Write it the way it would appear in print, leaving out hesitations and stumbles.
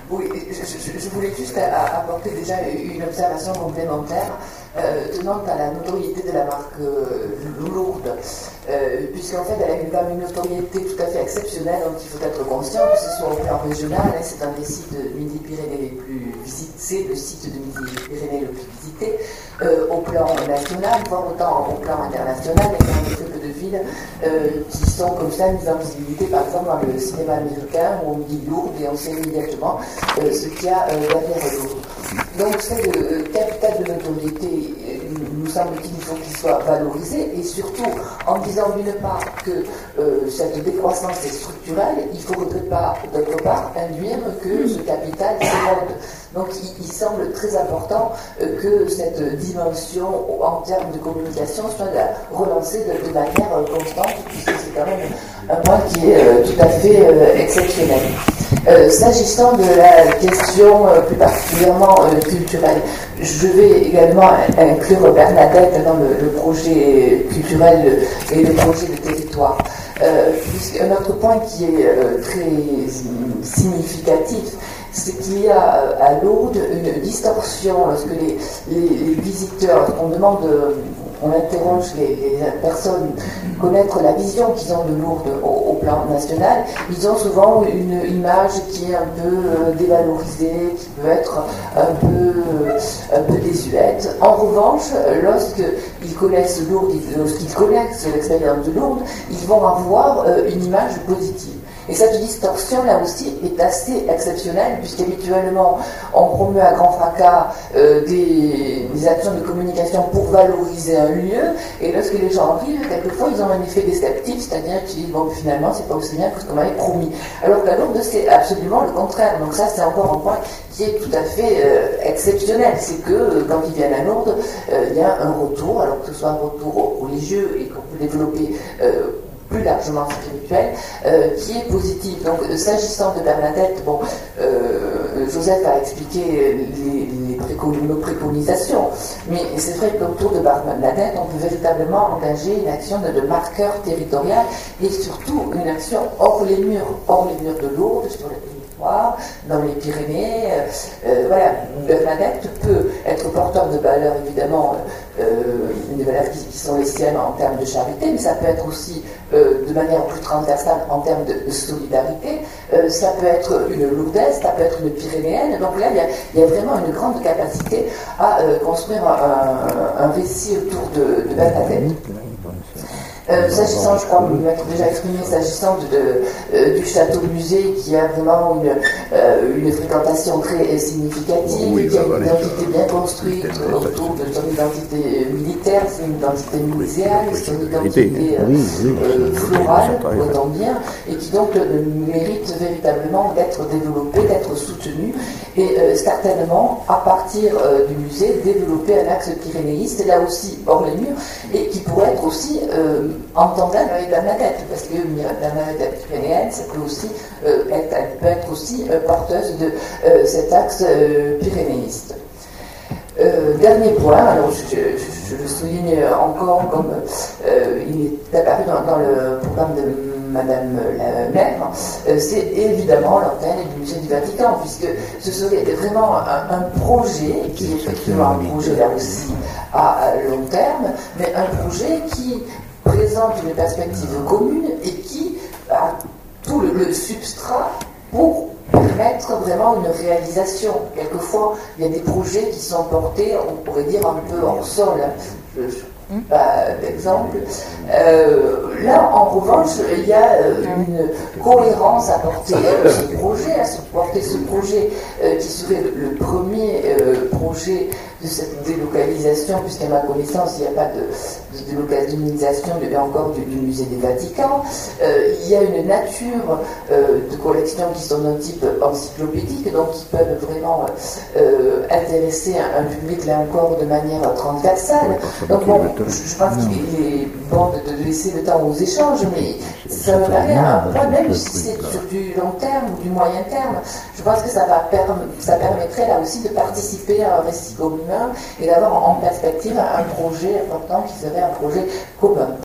Oui, je voulais juste apporter déjà une observation complémentaire tenant à la notoriété de la marque Lourdes, puisqu'en fait elle a une notoriété tout à fait exceptionnelle, donc il faut être conscient que ce soit au plan régional, c'est un des sites de Midi-Pyrénées les plus visités, c'est le site de Midi-Pyrénées le plus visité, au plan national, voire autant au plan international, il y a quand même très peu de villes qui sont comme ça mises en visibilité, par exemple dans le cinéma américain où on dit Lourdes et on sait immédiatement ce qu'il y a derrière Lourdes. Donc cette capitale de notoriété, nous semble-t-il, il faut qu'il soit valorisé, et surtout en disant d'une part que cette décroissance est structurelle, il ne faudrait pas d'autre part induire que ce capital s'érode. Donc il semble très important que cette dimension en termes de communication soit relancée de manière constante, puisque c'est quand même un point qui est tout à fait exceptionnel. S'agissant de la question plus particulièrement culturelle, je vais également inclure Bernadette dans le projet culturel et le projet de territoire. Un autre point qui est très significatif, c'est qu'il y a à Lourdes une distorsion lorsque les visiteurs, lorsqu'on demande, on interroge les personnes connaître la vision qu'ils ont de Lourdes au plan national, ils ont souvent une image qui est un peu dévalorisée, qui peut être un peu désuète. En revanche, lorsqu'ils connaissent Lourdes, lorsqu'ils connaissent l'expérience de Lourdes, ils vont avoir une image positive. Et cette distorsion, là aussi, est assez exceptionnelle, puisqu'habituellement, on promeut à grand fracas des actions de communication pour valoriser un lieu, et lorsque les gens arrivent, quelquefois, ils ont un effet déceptif, c'est-à-dire qu'ils disent, bon, finalement, c'est pas aussi bien que ce qu'on m'avait promis. Alors qu'à Lourdes, c'est absolument le contraire. Donc ça, c'est encore un point qui est tout à fait exceptionnel. C'est que, quand ils viennent à Lourdes, il y a un retour, alors que ce soit un retour religieux, et qu'on peut développer plus largement spirituel, qui est positif. Donc, s'agissant de Bernadette, bon, Joseph a expliqué nos préconisations, mais c'est vrai qu'autour de Bernadette, on peut véritablement engager une action de marqueur territorial et surtout une action hors les murs de Lourdes, sur le territoire, dans les Pyrénées. Voilà, Bernadette peut être porteur de valeurs, évidemment, des valeurs qui sont les siennes en termes de charité, mais ça peut être aussi de manière plus transversale en termes de solidarité, ça peut être une lourdaise, ça peut être une pyrénéenne. Donc là, il y a vraiment une grande capacité à construire un récit autour de Bernadette. S'agissant, je crois m'être déjà exprimé, s'agissant du château-musée qui a vraiment une fréquentation très significative, oui, qui a une identité bien construite autour de son identité militaire, c'est une identité muséale, c'est une identité florale, pourrait-on dire, et qui donc mérite véritablement d'être développée, d'être soutenue, et certainement, à partir du musée, développer un axe pyrénéiste, là aussi hors les murs, et qui pourrait être aussi en tandem avec Bernadette, parce que Bernadette pyrénéenne, ça peut aussi être aussi porteuse de cet axe pyrénéiste. Dernier point, alors je le souligne encore comme il est apparu dans le programme de Madame la maire, c'est évidemment l'antenne du musée du Vatican, puisque ce serait vraiment un projet qui est effectivement un projet là aussi à long terme, mais un projet qui présente une perspective commune et qui a tout le substrat pour permettre vraiment une réalisation. Quelquefois, il y a des projets qui sont portés, on pourrait dire, un peu hors sol. D'exemple. Là, en revanche, il y a une cohérence à porter ce projet, ce projet qui serait le premier projet de cette délocalisation, puisqu'à ma connaissance, il n'y a pas de délocalisation encore du musée des Vaticans. Il y a une nature de collections qui sont d'un type encyclopédique, donc qui peuvent vraiment intéresser un public, là encore, de manière transversale. Donc bon, je pense qu'il est bon de laisser le temps aux échanges, mais ça me paraît un point, même si c'est sur du long terme ou du moyen terme, je pense que ça permettrait là aussi de participer à un récit commun et d'avoir en perspective un projet important qui serait un projet commun.